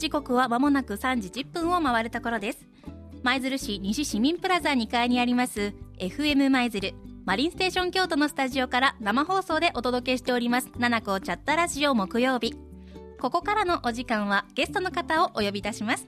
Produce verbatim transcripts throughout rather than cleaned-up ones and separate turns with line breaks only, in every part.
時刻は間もなくさんじじゅっぷんを回るところです。舞鶴市西市民プラザにかいにあります エフエム 舞鶴マリンステーション京都のスタジオから生放送でお届けしておりますななこチャットラジオ木曜日。ここからのお時間はゲストの方をお呼びいたします。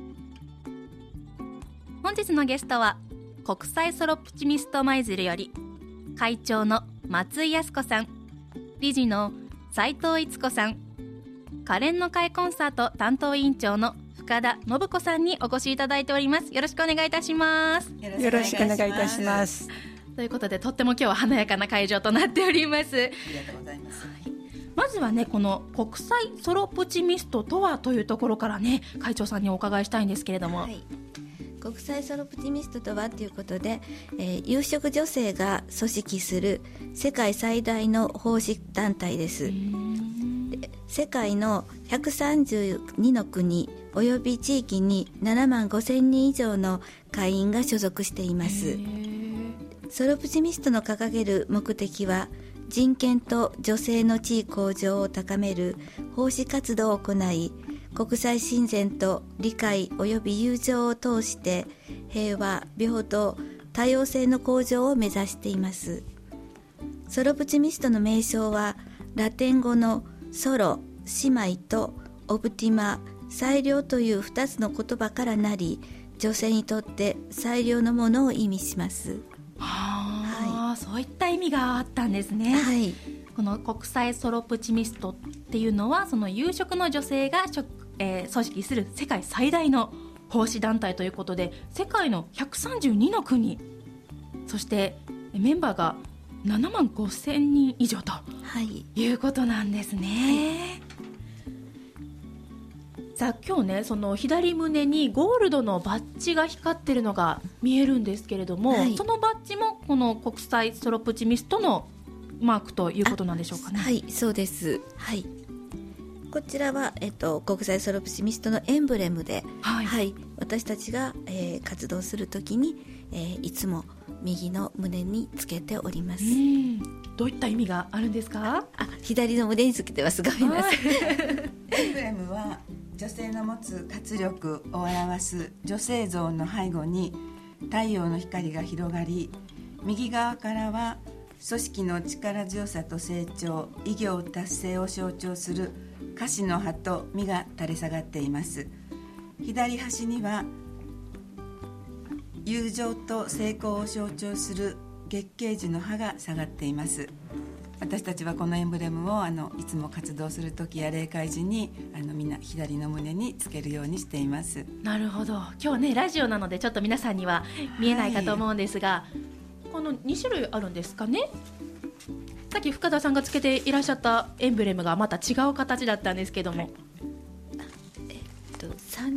本日のゲストは国際ソロプチミスト舞鶴より会長の松井康子さん、理事の斉藤逸子さん、可憐の会コンサート担当委員長の深田信子さんにお越しいただいております。よろしくお願いいたします。
よろしくお願いいたします。
ということでとっても今日は華やかな会場となっております。あ
りがとうございます。
はい、まずはね、この国際ソロプチミストとはというところからね、会長さんにお伺いしたいんですけれども、
はい、国際ソロプチミストとはということで、えー、有色女性が組織する世界最大の奉仕団体です。で、世界のひゃくさんじゅうにの国および地域にななまんごせんにん以上の会員が所属しています。ソロプチミストの掲げる目的は、人権と女性の地位向上を高める奉仕活動を行い、国際親善と理解及び友情を通して平和、平等、多様性の向上を目指しています。ソロプチミストの名称はラテン語のソロ、姉妹とオプティマ、最良というふたつの言葉からなり、女性にとって最良のものを意味します。
はあ、そういった意味があったんですね。
はい、
この国際ソロプチミストっていうのは、その有色の女性が、えー、組織する世界最大の奉仕団体ということで、世界のひゃくさんじゅうにの国、そしてメンバーがななまんごせんにん以上ということなんですね。はい、さあ今日ね、その左胸にゴールドのバッジが光ってるのが見えるんですけれども、はい、そのバッジもこの国際ソロプチミストのマークということなんでしょうかね。
はい、そうです。はい、こちらは、えっと、国際ソロプチミストのエンブレムで、はいはい、私たちが、えー、活動するときに、えー、いつも右の胸につけております。うん、
どういった意味があるんですか？
あ、左の胸につけてます。ごめんなさい。
エンブレムは女性の持つ活力を表す女性像の背後に太陽の光が広がり、右側からは組織の力強さと成長、偉業達成を象徴する樫の葉と実が垂れ下がっています。左端には友情と成功を象徴する月桂樹の葉が下がっています。私たちはこのエンブレムをあのいつも活動する時や例会時にあのみんな左の胸につけるようにしています。
なるほど。今日ねラジオなのでちょっと皆さんには見えないかと思うんですが、はい、このに種類あるんですかね。さっき深田さんがつけていらっしゃったエンブレムがまた違う形だったんですけども、はい、
えっと三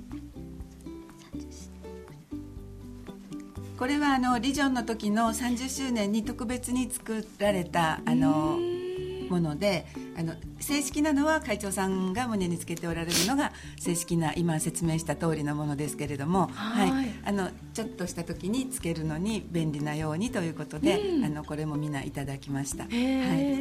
これはあのリジョンの時のさんじゅっしゅうねんに特別に作られたあのもので、あの正式なのは会長さんが胸につけておられるのが正式な今説明した通りのものですけれども、はいはい、あのちょっとした時につけるのに便利なようにということで、あのこれもみんないただきました。はい、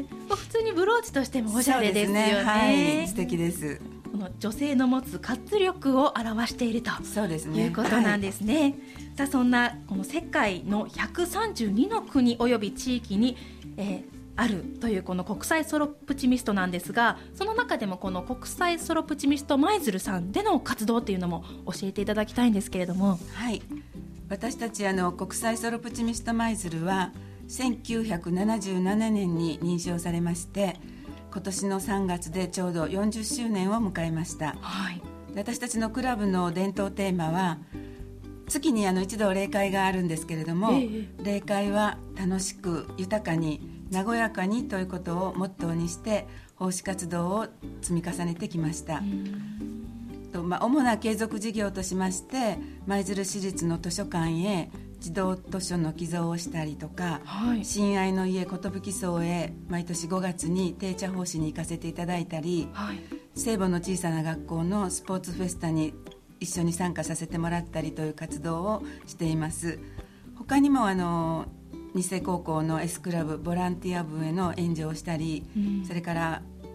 普通にブローチとしてもおしゃれですよね。
そうですね、はい、素敵です。
この女性の持つ活力を表していると
そうですね、
いうことなんですね。はい、さあそんなこの世界のひゃくさんじゅうにの国および地域に、えー、あるというこの国際ソロプチミストなんですが、その中でもこの国際ソロプチミスト舞鶴さんでの活動っていうのも教えていただきたいんですけれども。
はい、私たちあの国際ソロプチミスト舞鶴はせんきゅうひゃくななじゅうななねんに認証されまして、今年のさんがつでちょうどよんじゅっしゅうねんを迎えました。はい、私たちのクラブの伝統テーマは、月にあの一度例会があるんですけれども、ええ、例会は楽しく豊かに和やかにということをモットーにして奉仕活動を積み重ねてきました。と、まあ、主な継続事業としまして、舞鶴市立の図書館へ児童図書の寄贈をしたりとか、はい、親愛の家寿荘へ毎年ごがつに定茶奉仕に行かせていただいたり、はい、聖母の小さな学校のスポーツフェスタに一緒に参加させてもらったりという活動をしています。他にもあの日生高校の S クラブボランティア部への援助をしたり、うん、それから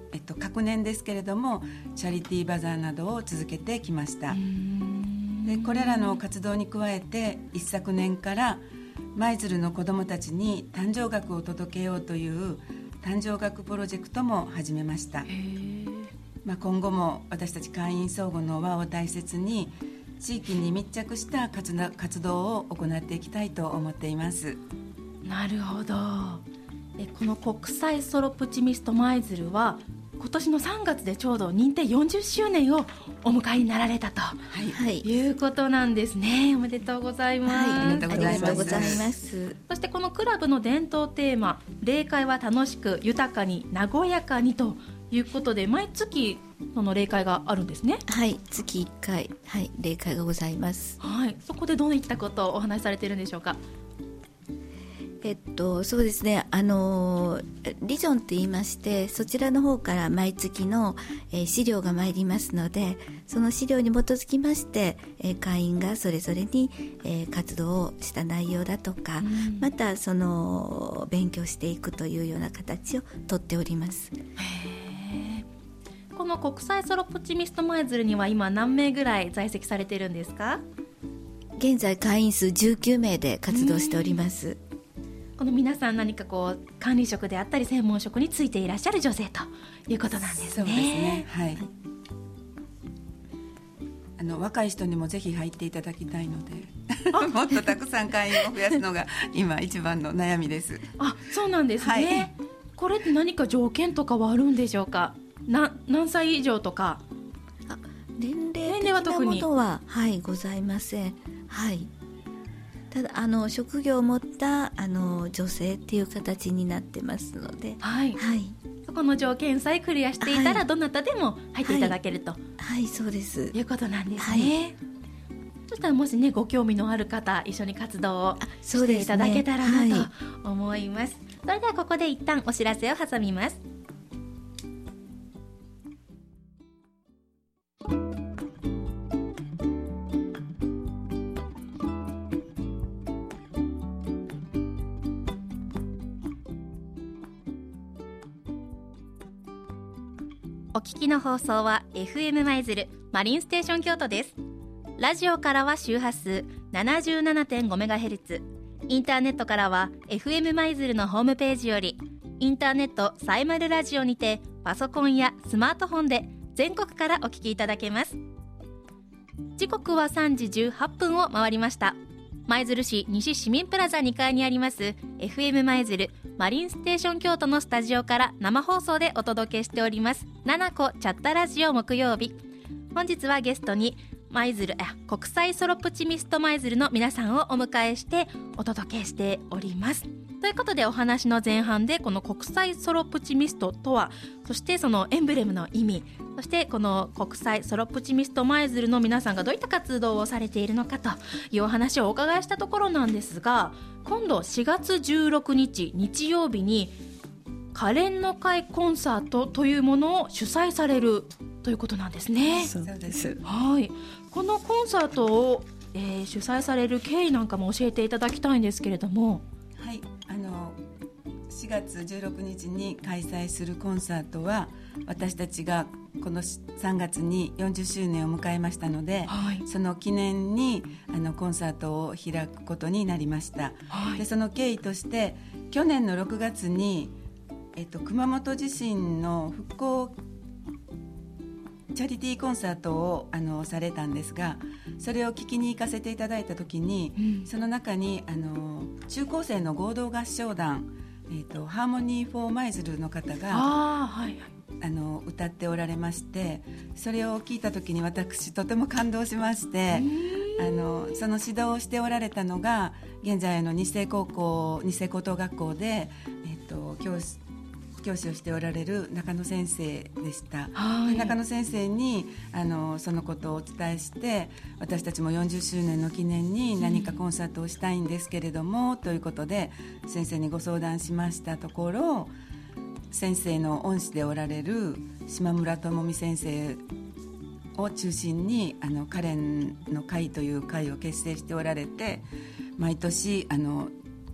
えっと、隔年ですけれどもチャリティーバザーなどを続けてきました。でこれらの活動に加えて一昨年から舞鶴の子どもたちに誕生学を届けようという誕生学プロジェクトも始めました。まあ、今後も私たち会員相互の輪を大切に地域に密着した活動を行っていきたいと思っています。
なるほど。えこの国際ソロプチミスト舞鶴は今年のさんがつでちょうど認定よんじゅっしゅうねんをお迎えになられたと、はい、いうことなんですね。おめでとうございます、はい、
ありがとうございます。
そしてこのクラブの伝統テーマ、例会は楽しく豊かに和やかにということで、毎月その例会があるんですね。
はい、月いっかい、はい、例会がございます。
はい、そこでどういったことをお話しされているんでしょうか。
えっと、そうですね、あのリジョンって言いまして、そちらの方から毎月の、えー、資料が参りますので、その資料に基づきまして、えー、会員がそれぞれに、えー、活動をした内容だとか、うん、またその勉強していくというような形をとっております。
へー。この国際ソロプチミスト舞鶴には今何名ぐらい在籍されているんですか？
現在会員数じゅうきゅうめいで活動しております。
この皆さん何かこう管理職であったり専門職についていらっしゃる女性ということなんですね。
そうですね、はい、あの若い人にもぜひ入っていただきたいのでもっとたくさん会員を増やすのが今一番の悩みです。
あ、そうなんですね、はい、これって何か条件とかはあるんでしょうか？な何歳以上とか。
あ、年齢的なものは、はい、ございません。はい、ただあの職業を持ったあの女性っていう形になってますので、
はいはい、そこの条件さえクリアしていたら、はい、どなたでも入っていただけると、
はいはい、そうです
いうことなんですね、はい、そしたらもしねご興味のある方一緒に活動をしていただけたらなと思います。それではここで一旦お知らせを挟みます。お聞きの放送は エフエム 舞鶴マリンステーション京都です。ラジオからは周波数 ななじゅうななてんごメガヘルツ、 インターネットからは エフエム 舞鶴のホームページよりインターネットサイマルラジオにてパソコンやスマートフォンで全国からお聞きいただけます。時刻はさんじじゅうはっぷんを回りました。舞鶴市西市民プラザにかいにあります エフエム 舞鶴マリンステーション京都のスタジオから生放送でお届けしておりますななこチャッタラジオ木曜日。本日はゲストに舞鶴あ国際ソロプチミスト舞鶴の皆さんをお迎えしてお届けしております。ということで、お話の前半でこの国際ソロプチミストとは、そしてそのエンブレムの意味、そしてこの国際ソロプチミスト舞鶴の皆さんがどういった活動をされているのかというお話をお伺いしたところなんですが、今度しがつじゅうろくにち日曜日に可憐の会コンサートというものを主催されるということなんですね。
そうです。
はい、このコンサートを、えー、主催される経緯なんかも教えていただきたいんですけれども。
はい、あのしがつじゅうろくにちに開催するコンサートは、私たちがこのさんがつによんじゅっしゅうねんを迎えましたので、はい、その記念にあのコンサートを開くことになりました、はい、でその経緯として去年のろくがつに、えっと、熊本地震の復興チャリティーコンサートをあのされたんですが、それを聞きに行かせていただいた時に、うん、その中にあの中高生の合同合唱団、えーと、ハーモニー・フォー・舞鶴の方が
あ、はい、
あの歌っておられまして、それを聞いた時に私とても感動しまして、あのその指導をしておられたのが現在の日清高校日清高等学校で、えーと、教師教師をしておられる中野先生でした。で中野先生にあのそのことをお伝えして、私たちもよんじゅっしゅうねんの記念に何かコンサートをしたいんですけれども、うん、ということで先生にご相談しましたところ、先生の恩師でおられる島村智美先生を中心にあのカレンの会という会を結成しておられて、毎年あの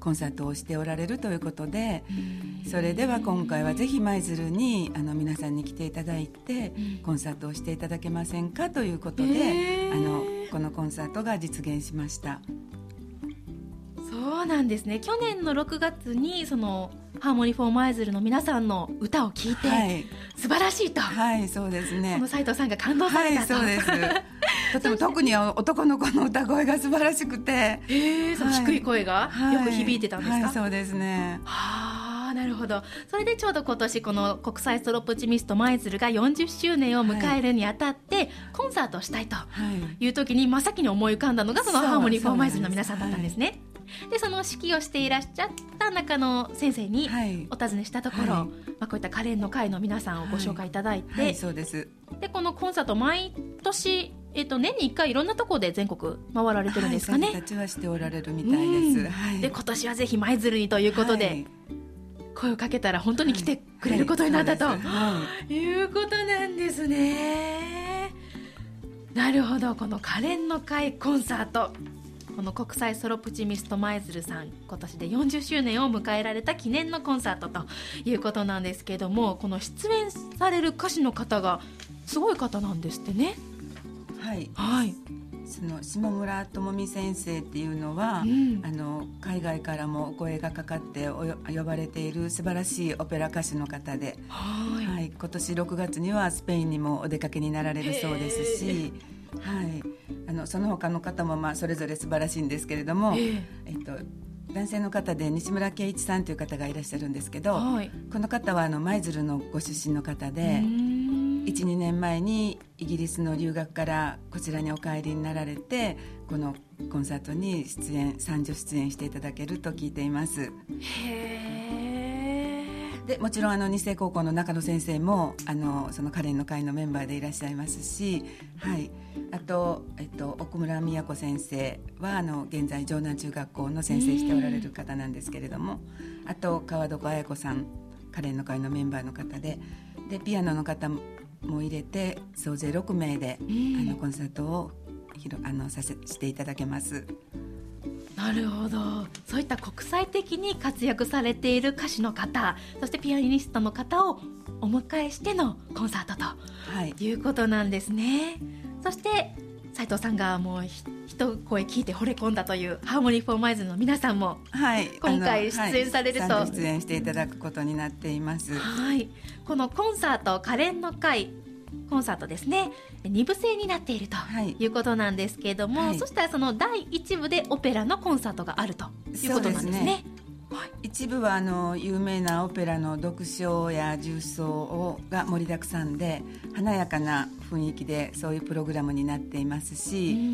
コンサートをしておられるということで、それでは今回はぜひ舞鶴にあの皆さんに来ていただいてコンサートをしていただけませんかということで、あのこのコンサートが実現しました。
そうなんですね。去年のろくがつにそのハーモニーフォー舞鶴の皆さんの歌を聴いて、はい、素晴らしいと、
はい、そうですね、
その斉藤さんが感動されたと、
はい、そうですとても特に男の子の歌声が素晴らしくて、
えー、その低い声がよく響いてたんですか？
はいはい、そうですね。
はあ、なるほど。それでちょうど今年この国際ソロプチミスト舞鶴がよんじゅっしゅうねんを迎えるにあたって、はい、コンサートをしたいという時に真っ先に思い浮かんだのがそのハーモニーフォー舞鶴の皆さんだったんですね。でその指揮をしていらっしゃった中野先生にお尋ねしたところ、はい、まあ、こういったカレンの会の皆さんをご紹介いただいて、
はいはい、そうです。
でこのコンサート毎年、えー、と年にいっかいいろんなところで全国回られてるんですかね。
はい、先たちはしておられるみたいです、はい、
で今年はぜひ舞鶴にということで、はい、声をかけたら本当に来てくれることになったと、はいはい、いうことなんですね。なるほど。このカレンの会コンサート、この国際ソロプチミスト舞鶴さん今年でよんじゅっしゅうねんを迎えられた記念のコンサートということなんですけども、この出演される歌手の方がすごい方なんですってね。
はい、
はい、
その下村智美先生っていうのは、うん、あの海外からもお声がかかってお呼ばれている素晴らしいオペラ歌手の方で、はい、はい、今年ろくがつにはスペインにもお出かけになられるそうですし、はい、あのその他の方もまあそれぞれ素晴らしいんですけれども、えーえっと、男性の方で西村圭一さんという方がいらっしゃるんですけど、はい、この方はあの舞鶴のご出身の方で いちにねんまえにイギリスの留学からこちらにお帰りになられて、このコンサートに出演さんじゅ出演していただけると聞いています。
へー。
でもちろんあの二世高校の中野先生もあのそのカレンの会のメンバーでいらっしゃいますし、はい、あと、えっと、奥村美也子先生はあの現在城南中学校の先生しておられる方なんですけれども、あと川床彩子さんカレンの会のメンバーの方で、でピアノの方も入れて総勢ろくめいであのコンサートをあのさせしていただけます。
なるほど。そういった国際的に活躍されている歌手の方、そしてピアニストの方をお迎えしてのコンサートと、はい、いうことなんですね。そして斉藤さんがもう一声聞いて惚れ込んだというハーモニーフォー舞鶴の皆さんも、はい、今回出演されると、
はい、出演していただくことになっています。
はい、このコンサートカレンの会コンサートですね、にぶ制になっているということなんですけれども、はい、そしたらそのだいいち部でオペラのコンサートがあるということなんですね。
はい、一部はあの有名なオペラの読章や重奏をが盛りだくさんで華やかな雰囲気でそういうプログラムになっていますし、うん、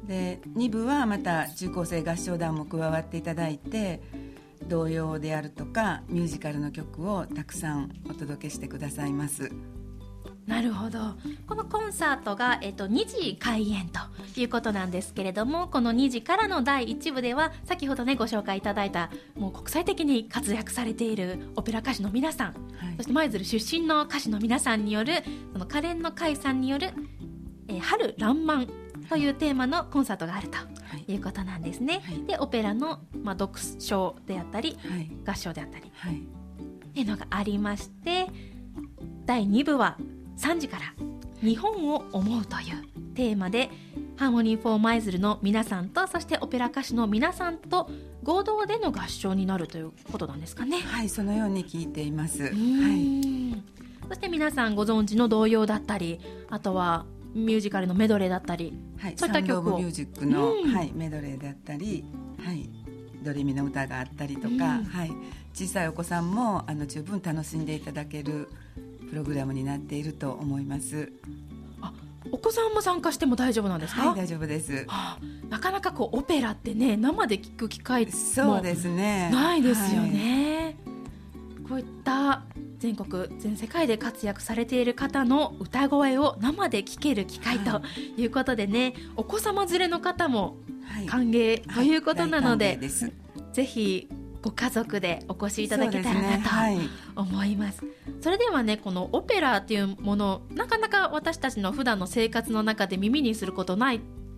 でに部はまた中高生合唱団も加わっていただいて童謡であるとかミュージカルの曲をたくさんお届けしてくださいます。
なるほど。このコンサートが、えっと、にじ開演ということなんですけれども、このにじからのだいいち部では先ほどねご紹介いただいたもう国際的に活躍されているオペラ歌手の皆さん、はい、そして舞鶴出身の歌手の皆さんによるそのカレンの会さんによる、えー、春爛漫というテーマのコンサートがあるということなんですね。はい、でオペラの、まあ、読章であったり、はい、合唱であったり、はい、っていうのがありまして、だいに部はさんじから日本を思うというテーマでハーモニーフォー舞鶴の皆さんとそしてオペラ歌手の皆さんと合同での合唱になるということなんですかね。
はい、そのように聞いています。はい、
そして皆さんご存知の童謡だったり、あとはミュージカルのメドレーだったり、
はい、そういった曲をサウンドオブミュージックの、はい、メドレーだったり、はい、ドレミの歌があったりとか、はい、小さいお子さんもあの十分楽しんでいただけるプログラムになっていると思います。
あ、お子さんも参加しても大丈夫なんですか？
はい、大丈夫です。
はあ、なかなかこうオペラってね生で聞く機会も
そうですね
ないですよね。はい、こういった全国全世界で活躍されている方の歌声を生で聞ける機会ということでね、はい、お子様連れの方も歓迎ということなので、はいはい、でぜひご家族でお越しいただけたらなと思います。 そうですね、はい、それではねこのオペラっていうものなかなか私たちの普段の生活の中で耳にすることない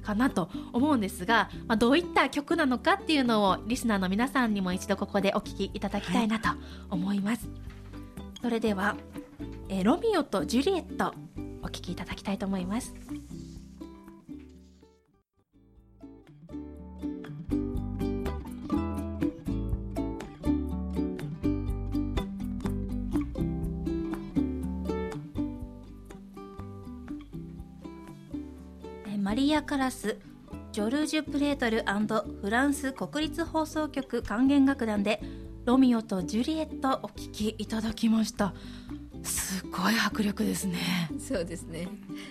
かなと思うんですが、まあ、どういった曲なのかっていうのをリスナーの皆さんにも一度ここでお聞きいただきたいなと思います、はい、それでは、えー、ロミオとジュリエットお聞きいただきたいと思います。マリア・カラス、ジョルジュ・プレートル&フランス国立放送局管弦楽団でロミオとジュリエットお聴きいただきました。すごい迫力ですね。
そうですね。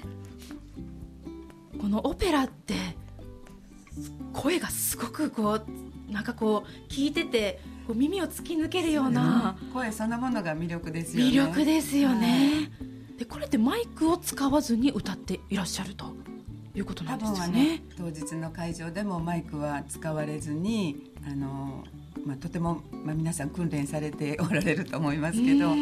このオペラって声がすごくこうなんかこう聞いててこう耳を突き抜けるような、
うん、声そのものが魅力ですよね。
魅力ですよね、はい、でこれってマイクを使わずに歌っていらっしゃるということなんですよね。多分はね、
当日の会場でもマイクは使われずにあの、まあ、とても、まあ、皆さん訓練されておられると思いますけど、はい、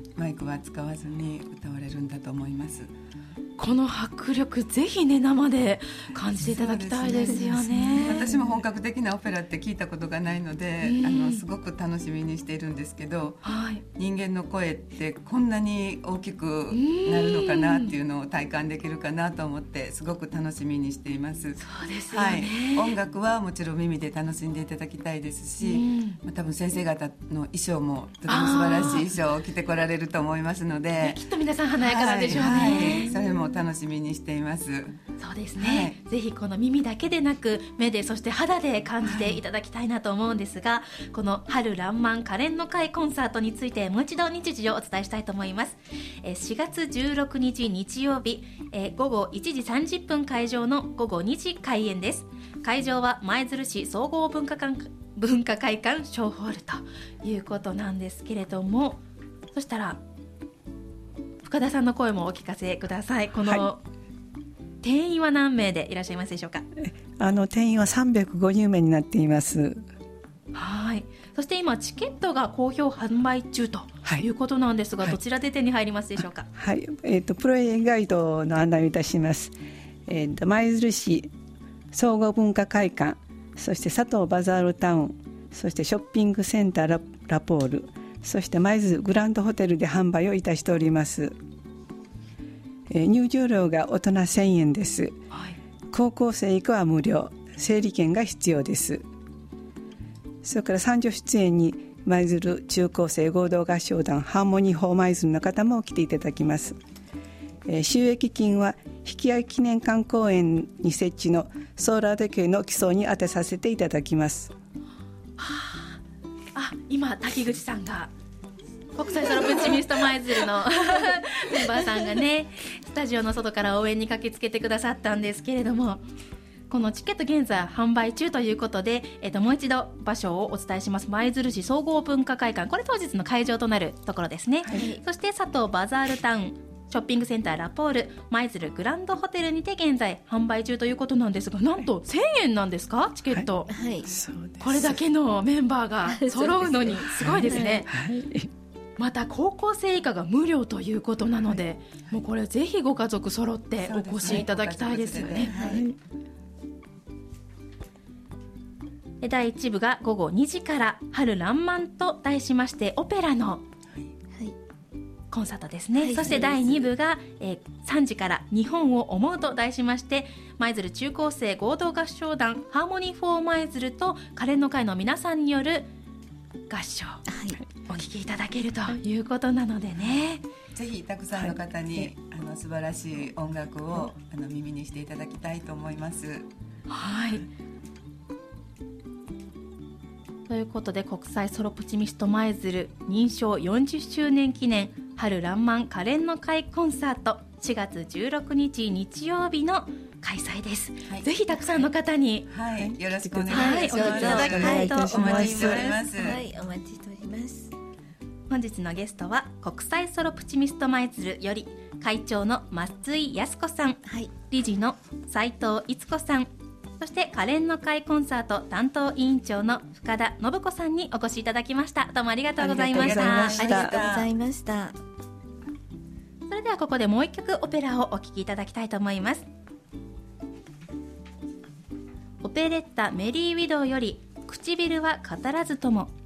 マイクは使わずに歌われるんだと思います。
この迫力ぜひね生で感じていただきたいですよ ね, ね
私も本格的なオペラって聞いたことがないので、うん、あのすごく楽しみにしているんですけど、はい、人間の声ってこんなに大きくなるのかなっていうのを体感できるかなと思ってすごく楽しみにしています。
そうですよね、
はい、音楽はもちろん耳で楽しんでいただきたいですし、うんまあ、多分先生方の衣装もとても素晴らしい衣装を着てこられると思いますので、
きっと皆さん華やかなんでしょうね、
はいはい、それも楽しみにしています。
そうですね、はい、ぜひこの耳だけでなく目でそして肌で感じていただきたいなと思うんですが、はい、この春らんまん可憐の会コンサートについてもう一度日時をお伝えしたいと思います。しがつじゅうろくにち日曜日、午後いちじさんじゅっぷん会場の午後にじ開演です。会場は舞鶴市総合文化館文化会館小ホールということなんですけれども、そしたら深田さんの声もお聞かせください。この、はい、定員は何名でいらっしゃいますでしょうか。
あの定員はさんびゃくごじゅうめいになっています。
はい、そして今チケットが好評販売中ということなんですが、はい、どちらで手に入りますでしょうか。
はい、えーと、プロエガイドの案内をいたします。えーと、舞鶴市総合文化会館、そして佐藤バザールタウン、そしてショッピングセンター ラ, ラポール、そして舞鶴グランドホテルで販売をいたしております。えー、入場料が大人せんえんです、はい、高校生以下は無料、整理券が必要です。それから参助出演に舞鶴中高生合同合唱団ハーモニーフォー舞鶴の方も来ていただきます。えー、収益金は引き合い記念館公園に設置のソーラー時計の基礎に充てさせていただきます。
はあ、あ今滝口さんが国際ソロプチミスト舞鶴のメンバーさんがねスタジオの外から応援に駆けつけてくださったんですけれども、このチケット現在販売中ということで、えっと、もう一度場所をお伝えします。舞鶴市総合文化会館、これ当日の会場となるところですね、はい、そして佐藤バザールタウンショッピングセンターラポール舞鶴グランドホテルにて現在販売中ということなんですが、なんとせんえんなんですかチケット、はいはい、これだけのメンバーが揃うのにすごいですね、はい、また高校生以下が無料ということなので、はい、もうこれぜひご家族揃ってお越しいただきたいですよね。だいいち部が午後にじから春らんまんと題しましてオペラのコンサートですね、はい、そしてだいに部が、えー、さんじから日本を思うと題しまして舞鶴中高生合同合唱団ハーモニーフォー舞鶴と可憐の会の皆さんによる合唱、はい、お聴きいただけるということなのでね、
ぜひたくさんの方に、はい、あの素晴らしい音楽をあの耳にしていただきたいと思います。
はい、ということで国際ソロプチミスト舞鶴認証よんじゅっしゅうねん記念春らんまん可憐の会コンサートしがつじゅうろくにち日曜日の開催です、はい、ぜひたくさんの方に、
はい、よろしくお願いします、
はい、お聞きいただきたいと思います。
はい、お待ちしております。
本日のゲストは国際ソロプチミスト舞鶴より会長の松井康子さん、はい、理事の斉藤逸子さん、そして可憐の会コンサート担当委員長の深田信子さんにお越しいただきました。どうもありがとうございました。
ありがとうございました。
それではここでもう一曲オペラをお聴きいただきたいと思います。 オペレッタメリーウィドウより唇は語らずとも。